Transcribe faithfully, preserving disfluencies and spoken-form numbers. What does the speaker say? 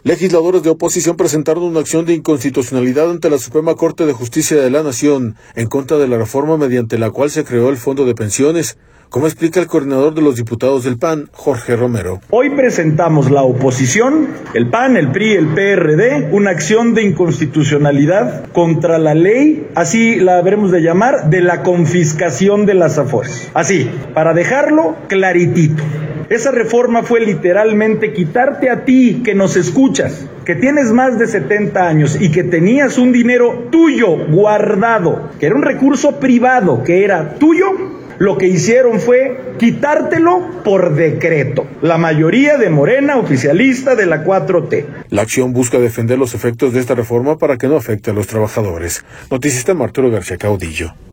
Legisladores de oposición presentaron una acción de inconstitucionalidad ante la Suprema Corte de Justicia de la Nación en contra de la reforma mediante la cual se creó el Fondo de Pensiones, como explica el coordinador de los diputados del P A N, Jorge Romero. Hoy presentamos la oposición, el P A N, el P R I, el P R D, una acción de inconstitucionalidad contra la ley, así la veremos de llamar, de la confiscación de las Afores. Así, para dejarlo claritito. Esa reforma fue literalmente quitarte a ti que nos escuchas, que tienes más de setenta años y que tenías un dinero tuyo guardado, que era un recurso privado, que era tuyo. Lo que hicieron fue quitártelo por decreto. La mayoría de Morena, oficialista de la cuatro T. La acción busca defender los efectos de esta reforma para que no afecte a los trabajadores. Noticias de Arturo García Caudillo.